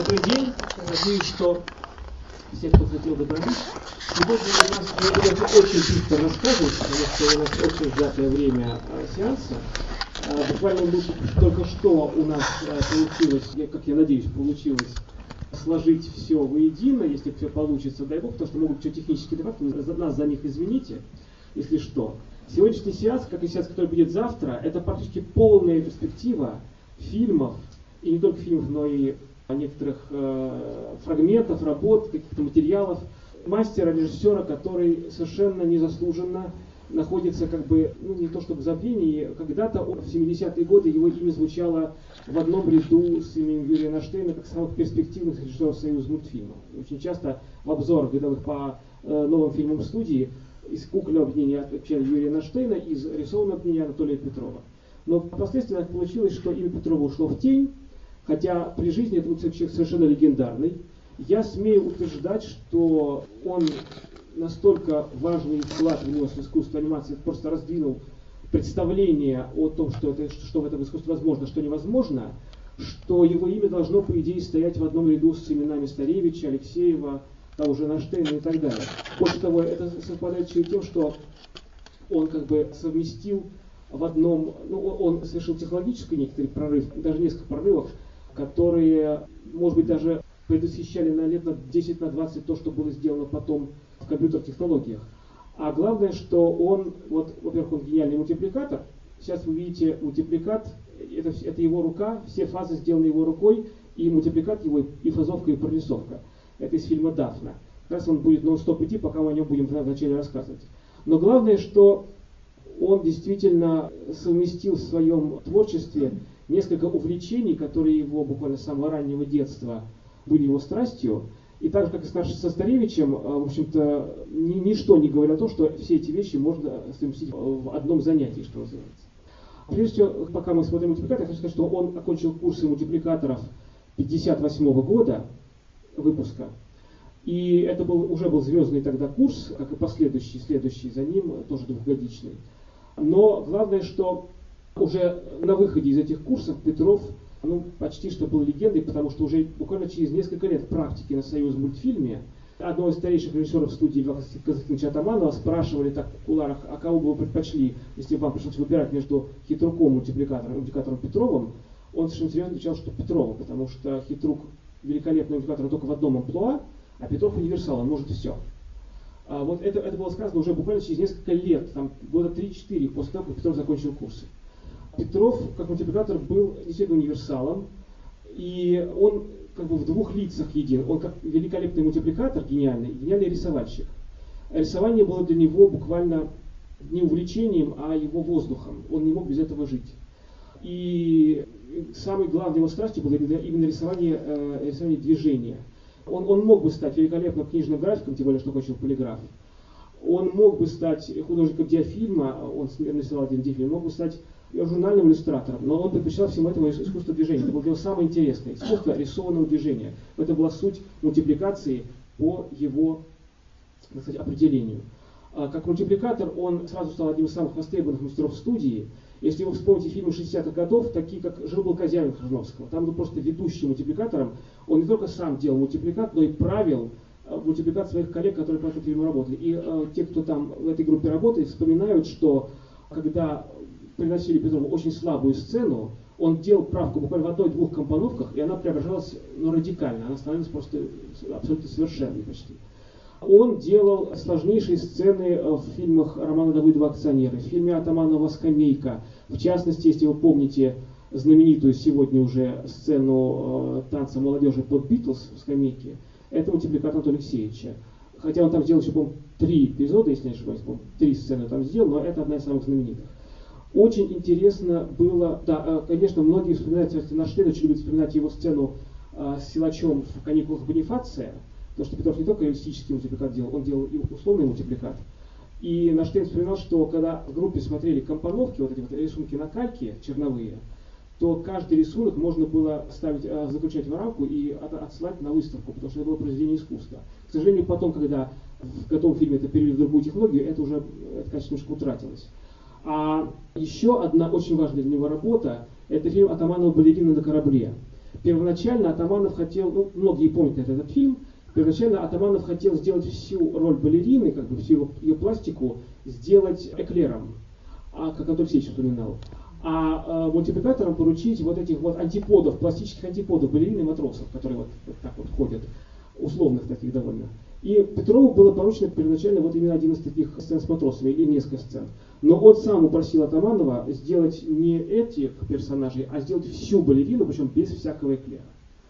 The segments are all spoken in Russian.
Добрый день. Надеюсь, что все, кто хотел добрались. Сегодня у нас, я буду очень быстро рассказывать, потому что у нас очень сжатое время сеанса. Буквально только что у нас получилось, как я надеюсь, получилось сложить все воедино, если все получится, дай бог, потому что могут быть технические дефекты, нас за них извините, если что. Сегодняшний сеанс, как и сеанс, который будет завтра, это практически полная перспектива фильмов, и не только фильмов, но и некоторых фрагментов, работ, каких-то материалов мастера, режиссера, который совершенно незаслуженно находится не то чтобы в забвении. Когда-то в 70-е годы его имя звучало в одном ряду с именем Юрия Эйнштейна как самых перспективных режиссеров Союзмультфильма. Очень часто в обзорах годовых по новым фильмам студии из кукольного объединения отвечали Юрия Эйнштейна, из рисованного объединения Анатолия Петрова. Но впоследствии так получилось, что имя Петрова ушло в тень, хотя при жизни это был человек совершенно легендарный. Я смею утверждать, что он настолько важный вклад внес в искусство анимации, просто раздвинул представление о том, что в этом искусстве возможно, что невозможно, что его имя должно, по идее, стоять в одном ряду с именами Старевича, Алексеева, того же Эйнштейна и так далее. Больше того, это совпадает еще и тем, что он совместил в одном, он совершил технологический некоторый прорыв, даже несколько прорывов, которые, может быть, даже предвосхищали на лет на 10-20 то, что было сделано потом в компьютер-технологиях. А главное, что он, во-первых, он гениальный мультипликатор. Сейчас вы видите мультипликат, это его рука, все фазы сделаны его рукой, и мультипликат его, и фазовка, и прорисовка. Это из фильма «Дафна». Как раз он будет нон-стоп идти, пока мы о нем будем вначале рассказывать. Но главное, что он действительно совместил в своем творчестве несколько увлечений, которые его буквально с самого раннего детства были его страстью. И так же, как и со Старевичем, в общем-то, ничто не говорит о том, что все эти вещи можно совместить в одном занятии, что называется. Прежде всего, пока мы смотрим мультипликатор, я хочу сказать, что он окончил курсы мультипликаторов 1958 года выпуска. И это уже был звездный тогда курс, как и следующий за ним, тоже двухгодичный. Но главное, что уже на выходе из этих курсов Петров почти что был легендой, потому что уже буквально через несколько лет практики на Союзмультфильме одного из старейших режиссеров студии Льва Константиновича Атаманова спрашивали так в кулуарах, а кого бы вы предпочли, если вам пришлось выбирать между Хитруком мультипликатором Петровым. Он совершенно серьезно отвечал, что Петрова, потому что Хитрук великолепный мультипликатор только в одном амплуа, а Петров универсал, он может все. Это было сказано уже буквально через несколько лет, года 3-4 после того, как Петров закончил курсы. Петров, как мультипликатор, был действительно универсалом, и он в двух лицах един. Он как великолепный мультипликатор, гениальный рисовальщик. Рисование было для него буквально не увлечением, а его воздухом. Он не мог без этого жить. И самой главной его страстью было именно рисование движения. Он мог бы стать великолепным книжным графиком, тем более, что кончил полиграф. Он мог бы стать художником диафильма, он нарисовал один диафильм, мог бы стать журнальным иллюстратором, но он предпочитал всему этому искусство движения. Это было для него самое интересное. Искусство рисованного движения. Это была суть мультипликации по его, определению. Как мультипликатор он сразу стал одним из самых востребованных мастеров студии. Если вы вспомните фильмы 60-х годов, такие как «Жил-был Козявин» Крыжовского, там был просто ведущим мультипликатором. Он не только сам делал мультипликат, но и правил мультипликат своих коллег, которые по этому фильму работали. И те, кто там в этой группе работает, вспоминают, что когда приносили Петрову очень слабую сцену, он делал правку буквально в одной-двух компоновках, и она преображалась радикально. Она становилась просто абсолютно совершенной почти. Он делал сложнейшие сцены в фильмах Романа Давыдова «Акционеры», в фильме Атаманова «Скамейка». В частности, если вы помните знаменитую сегодня уже сцену танца молодежи под «Битлз» в «Скамейке», это мультипликатор Анатолия Алексеевича. Хотя он там сделал еще, по-моему, 3 эпизода, если не ошибаюсь, 3 сцены там сделал, но это одна из самых знаменитых. Очень интересно было, конечно, многие вспоминают Эйнштейна, очень любят вспоминать его сцену с силачом в «Каникулах Бонифация», потому что Петров не только реалистический мультипликат делал, он делал и условный мультипликат. И Эйнштейн вспоминал, что когда в группе смотрели компоновки, эти рисунки на кальке черновые, то каждый рисунок можно было заключать в рамку и отсылать на выставку, потому что это было произведение искусства. К сожалению, потом, когда в готовом фильме это перевели в другую технологию, это качество немножко утратилось. А еще одна очень важная для него работа – это фильм Атаманова «Балерина на корабле». Первоначально Атаманов хотел, ну, многие помнят этот фильм, первоначально Атаманов хотел сделать всю роль балерины, как бы всю ее пластику, сделать эклером, как Антон Алексеевич упоминал. А мультипликаторам поручить вот этих вот антиподов, пластических антиподов балерин и матросов, которые вот так вот ходят, условных таких довольно. И Петрову было поручено первоначально вот именно один из таких сцен с матросами, или несколько сцен. Но он сам упросил Атаманова сделать не этих персонажей, а сделать всю балерину, причем без всякого эклера.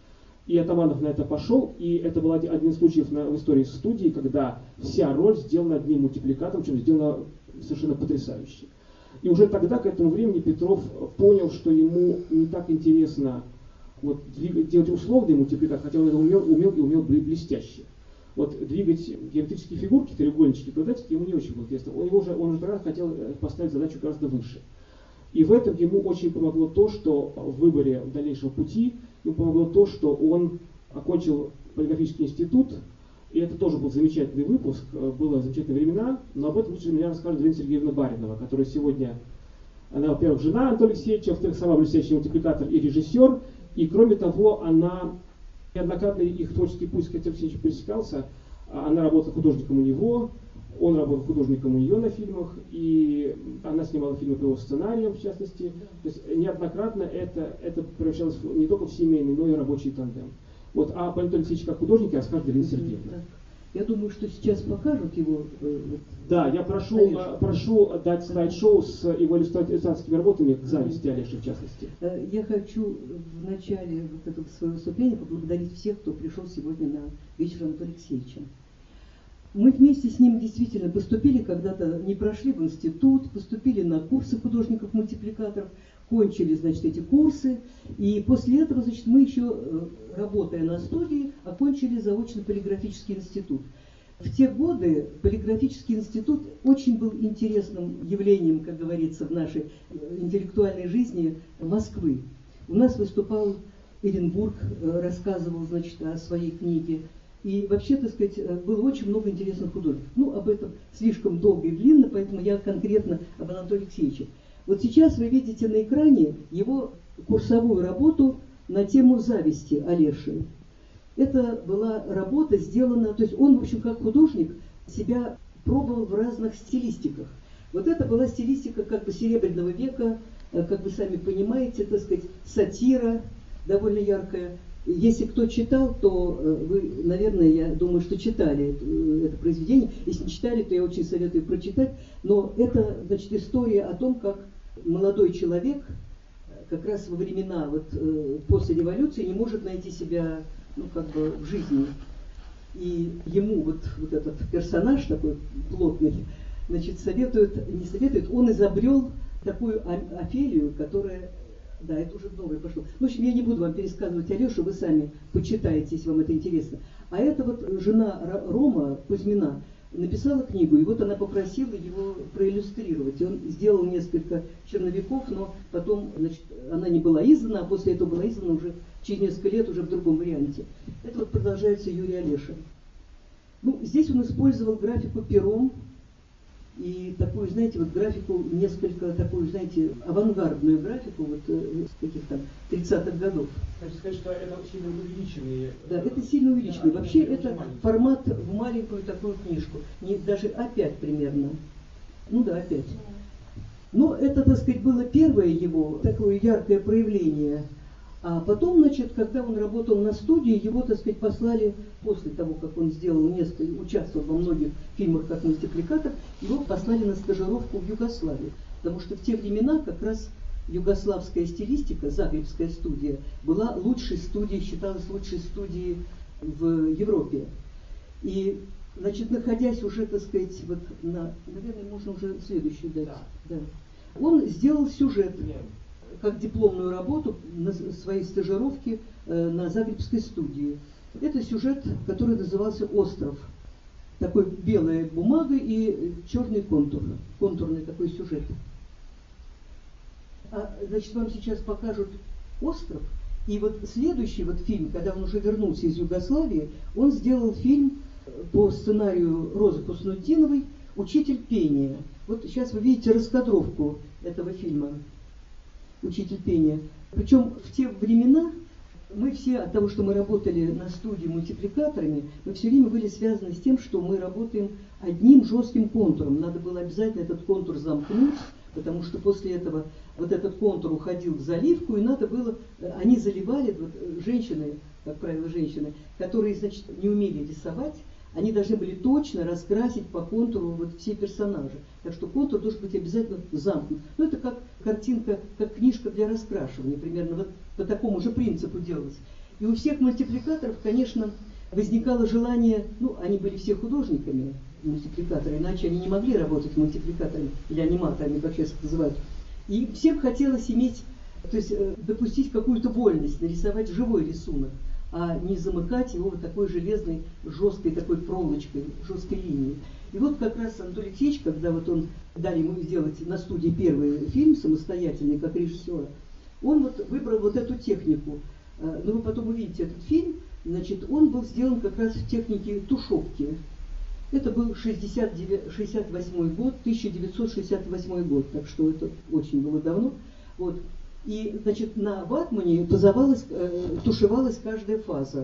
И Атаманов на это пошел, и это был один из случаев в истории студии, когда вся роль сделана одним мультипликатором, чем сделана совершенно потрясающе. И уже тогда, к этому времени, Петров понял, что ему не так интересно вот, делать условный мультипликатор, хотя он это умел блестяще. Вот двигать геометрические фигурки, треугольнички, квадратики ему не очень было интересно. Он уже тогда хотел поставить задачу гораздо выше. И в этом ему очень помогло то, что в выборе дальнейшего пути, ему помогло то, что он окончил полиграфический институт, и это тоже был замечательный выпуск, было замечательные времена, но об этом лучше меня расскажет Галина Сергеевна Баринова, которая сегодня, она, во-первых, жена Антона Алексеевича, во-вторых, сама блестящий мультипликатор и режиссер, и кроме того, она неоднократно их творческий путь с Антоном Алексеевичем пересекался, она работала художником у него, он работал художником у нее на фильмах, и она снимала фильмы по его сценариям, в частности. То есть неоднократно это превращалось не только в семейный, но и рабочий тандем. Вот, а по Антону Алексеевичу как художнике расскажет Галина Сергеевна. Я думаю, что сейчас покажут его. Да, я прошу дать слайд-шоу с его иллюстраторскими работами к зависти Олеши, в частности. Я хочу в начале вот этого своего выступления поблагодарить всех, кто пришел сегодня на вечер Антона Алексеевича. Мы вместе с ним действительно поступили когда-то, не прошли в институт, поступили на курсы художников-мультипликаторов, кончили, значит, эти курсы, и после этого, значит, мы еще, работая на студии, окончили заочно полиграфический институт. В те годы полиграфический институт очень был интересным явлением, как говорится, в нашей интеллектуальной жизни Москвы. У нас выступал Эренбург, рассказывал, значит, о своей книге. И вообще, так сказать, было очень много интересных художников. Ну, об этом слишком долго и длинно, поэтому я конкретно об Анатолии Алексеевиче. Вот сейчас вы видите на экране его курсовую работу на тему зависти Олеши. Это была работа сделана, то есть он, в общем, как художник себя пробовал в разных стилистиках. Вот это была стилистика как бы Серебряного века, как вы сами понимаете, так сказать, сатира довольно яркая. Если кто читал, то вы, наверное, я думаю, что читали это произведение. Если не читали, то я очень советую прочитать. Но это, значит, история о том, как молодой человек как раз во времена вот, после революции не может найти себя, ну, как бы в жизни. И ему вот этот персонаж такой плотный, значит, не советует, он изобрел такую Офелию, которая... Да, это уже новое пошло. В общем, я не буду вам пересказывать Алешу, вы сами почитаете, если вам это интересно. А это вот жена Рома Кузьмина написала книгу, и вот она попросила его проиллюстрировать. И он сделал несколько черновиков, но потом, значит, она не была издана, а после этого была издана уже через несколько лет уже в другом варианте. Это вот продолжается Юрий Олеша. Ну, здесь он использовал графику пером, и такую, знаете, вот графику, несколько такую, знаете, авангардную графику, вот с каких-то 30-х годов. Значит, сказать, что это сильно увеличенный. Да, это сильно увеличенный. Да, вообще это формат в маленькую такую книжку. Не, даже А5 примерно. Ну да, А5. Но это, так сказать, было первое его такое яркое проявление. А потом, значит, когда он работал на студии, его, так сказать, послали, после того, как он сделал участвовал во многих фильмах как мультипликатор, его послали на стажировку в Югославию. Потому что в те времена как раз югославская стилистика, Загребская студия, была лучшей студией, считалась лучшей студией в Европе. И, значит, находясь уже, так сказать, вот на... Наверное, можно уже следующую дать. Да. Он сделал сюжет. Как дипломную работу на своей стажировке на Загребской студии. Это сюжет, который назывался «Остров». Такой белая бумага и черный контур. Контурный такой сюжет. Значит, вам сейчас покажут «Остров». И вот следующий вот фильм, когда он уже вернулся из Югославии, он сделал фильм по сценарию Розы Хуснутдиновой «Учитель пения». Вот сейчас вы видите раскадровку этого фильма. «Учитель пения». Причем в те времена Мы все от того, что мы работали на студии мультипликаторами, мы все время были связаны с тем, что мы работаем одним жестким контуром. Надо было обязательно этот контур замкнуть, потому что после этого вот этот контур уходил в заливку, и надо было, они заливали, вот, женщины, как правило, женщины, которые, значит, не умели рисовать, они должны были точно раскрасить по контуру вот все персонажи. Так что контур должен быть обязательно замкнут. Ну, это как картинка, как книжка для раскрашивания, примерно вот по такому же принципу делалось. И у всех мультипликаторов, конечно, возникало желание, ну, они были все художниками, мультипликаторы, иначе они не могли работать мультипликаторами или аниматорами, как сейчас их называют. И всем хотелось иметь, то есть допустить какую-то вольность, нарисовать живой рисунок, а не замыкать его вот такой железной, жесткой такой проволочкой, жесткой линией. И вот как раз Анатолий Алексеевич, когда вот он дали ему сделать на студии первый фильм самостоятельный, как режиссера, он вот выбрал вот эту технику. Но вы потом увидите этот фильм, значит, он был сделан как раз в технике тушевки. Это был 68 год, 1968 год, так что это очень было давно. Вот. И, значит, на ватмане тушевалась каждая фаза.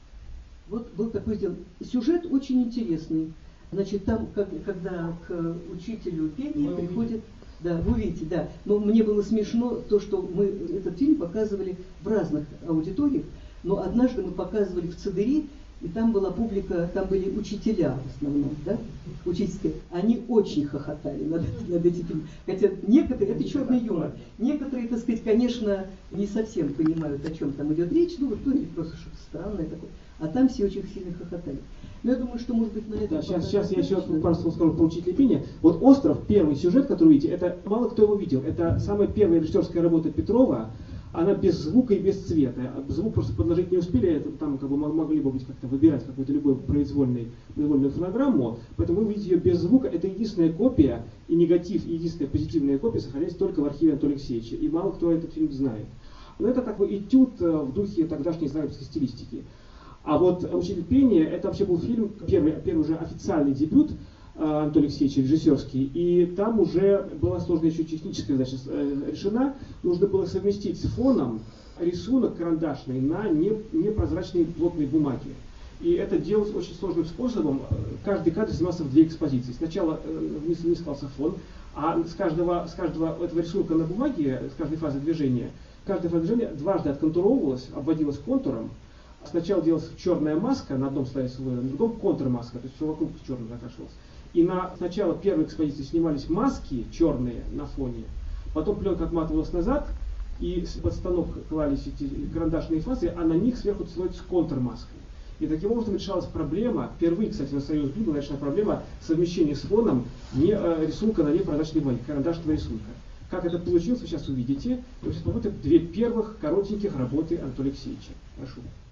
Вот был такой сделан. Сюжет очень интересный. Значит, там, когда к учителю пения приходит... Да, вы увидите, да. Но мне было смешно то, что мы этот фильм показывали в разных аудиториях, но однажды мы показывали в ЦДРИ, и там была публика, там были учителя в основном, да, учительские. Они очень хохотали над этим фильмом. Хотя некоторые, это черный юмор, некоторые, так сказать, конечно, не совсем понимают, о чем там идет речь, ну вот то или просто что-то странное такое. А там все очень сильно хохотали. Но я думаю, что, может быть, на этом... Да, сейчас я еще пару слов скажу про «Учителя пения». Вот «Остров», первый сюжет, который вы видите, это мало кто его видел. Это самая первая режиссерская работа Петрова. Она без звука и без цвета. Звук просто подложить не успели, это, там как бы могли бы быть как-то выбирать какую-то любую произвольную фонограмму. Поэтому вы видите ее без звука. Это единственная копия, и негатив, и единственная позитивная копия сохраняется только в архиве Анатолия Алексеевича. И мало кто этот фильм знает. Но это как бы этюд в духе тогдашней израильской стилистики. А вот «Учитель пения» это вообще был фильм, первый уже официальный дебют Анатолия Алексеевича, режиссерский. И там уже была сложная еще техническая задача решена. Нужно было совместить с фоном рисунок карандашный на непрозрачной плотной бумаге. И это делалось очень сложным способом. Каждый кадр снимался в две экспозиции. Сначала вместился фон, а с каждого этого рисунка на бумаге, с каждой фазы движения, дважды отконтуровывалась, обводилась контуром. Сначала делалась черная маска на одном слое слоя, на другом контрмаска, то есть все вокруг черным закрашивалось. И сначала первой экспозиции снимались маски черные на фоне, потом пленка отматывалась назад, и под станок клались эти карандашные фазы, а на них сверху слой с контрмаской. И таким образом решалась проблема, впервые, кстати, на Союз была решена проблема совмещения с фоном рисунка на непрозрачной бумаге, карандашного рисунка. Как это получилось, вы сейчас увидите. Вы сейчас посмотрите две первых коротеньких работы Анатолия Алексеевича. Прошу.